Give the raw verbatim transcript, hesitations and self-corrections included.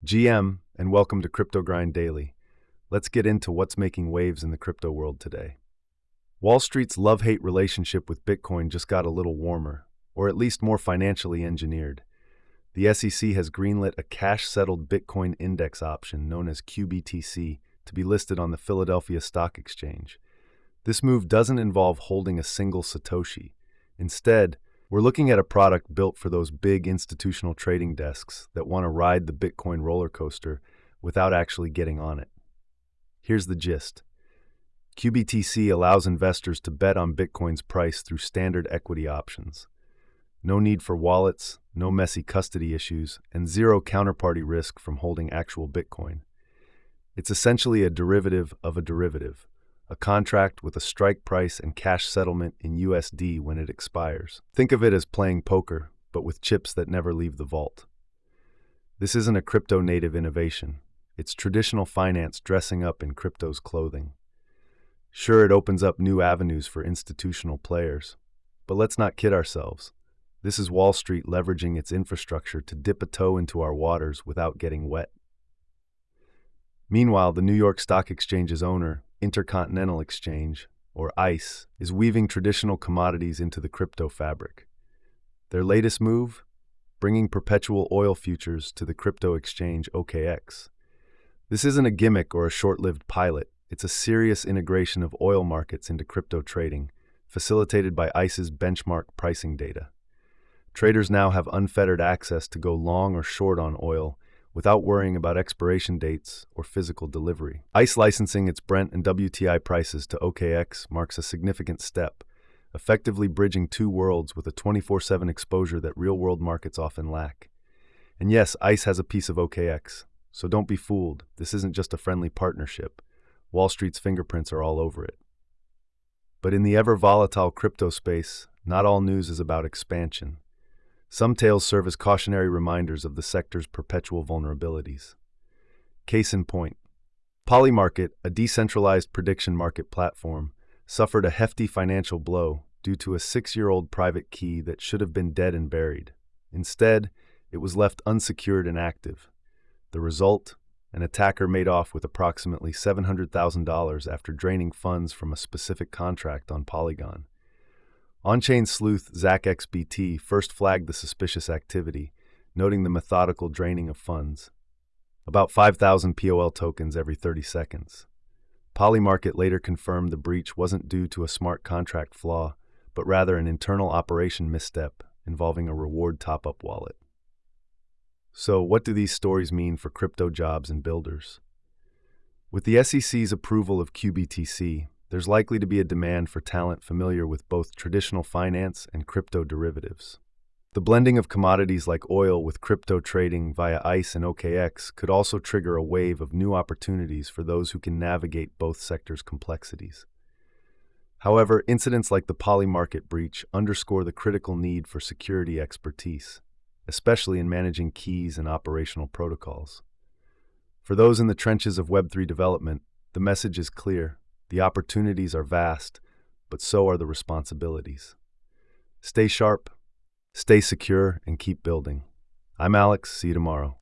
G M, and welcome to Crypto Grind Daily. Let's get into what's making waves in the crypto world today. Wall Street's love-hate relationship with Bitcoin just got a little warmer, or at least more financially engineered. The S E C has greenlit a cash-settled Bitcoin index option known as Q B T C to be listed on the Philadelphia Stock Exchange. This move doesn't involve holding a single Satoshi. Instead, we're looking at a product built for those big institutional trading desks that want to ride the Bitcoin roller coaster without actually getting on it. Here's the gist. Q B T C allows investors to bet on Bitcoin's price through standard equity options. No need for wallets, no messy custody issues, and zero counterparty risk from holding actual Bitcoin. It's essentially a derivative of a derivative, a contract with a strike price and cash settlement in U S D when it expires. Think of it as playing poker, but with chips that never leave the vault. This isn't a crypto-native innovation. It's traditional finance dressing up in crypto's clothing. Sure, it opens up new avenues for institutional players, but let's not kid ourselves. This is Wall Street leveraging its infrastructure to dip a toe into our waters without getting wet. Meanwhile, the New York Stock Exchange's owner, Intercontinental Exchange, or ICE, is weaving traditional commodities into the crypto fabric. Their latest move? Bringing perpetual oil futures to the crypto exchange O K X. This isn't a gimmick or a short-lived pilot. It's a serious integration of oil markets into crypto trading, facilitated by ICE's benchmark pricing data. Traders now have unfettered access to go long or short on oil without worrying about expiration dates or physical delivery. ICE licensing its Brent and W T I prices to O K X marks a significant step, effectively bridging two worlds with a twenty-four seven exposure that real-world markets often lack. And yes, ICE has a piece of O K X, so don't be fooled. This isn't just a friendly partnership. Wall Street's fingerprints are all over it. But in the ever-volatile crypto space, not all news is about expansion. Some tales serve as cautionary reminders of the sector's perpetual vulnerabilities. Case in point, Polymarket, a decentralized prediction market platform, suffered a hefty financial blow due to a six-year-old private key that should have been dead and buried. Instead, it was left unsecured and active. The result? An attacker made off with approximately seven hundred thousand dollars after draining funds from a specific contract on Polygon. On-chain sleuth ZachXBT first flagged the suspicious activity, noting the methodical draining of funds. About five thousand P O L tokens every thirty seconds. Polymarket later confirmed the breach wasn't due to a smart contract flaw, but rather an internal operation misstep involving a reward top-up wallet. So, what do these stories mean for crypto jobs and builders? With the S E C's approval of Q B T C, there's likely to be a demand for talent familiar with both traditional finance and crypto derivatives. The blending of commodities like oil with crypto trading via ICE and O K X could also trigger a wave of new opportunities for those who can navigate both sectors' complexities. However, incidents like the Polymarket breach underscore the critical need for security expertise, especially in managing keys and operational protocols. For those in the trenches of Web three development, the message is clear. The opportunities are vast, but so are the responsibilities. Stay sharp, stay secure, and keep building. I'm Alex. See you tomorrow.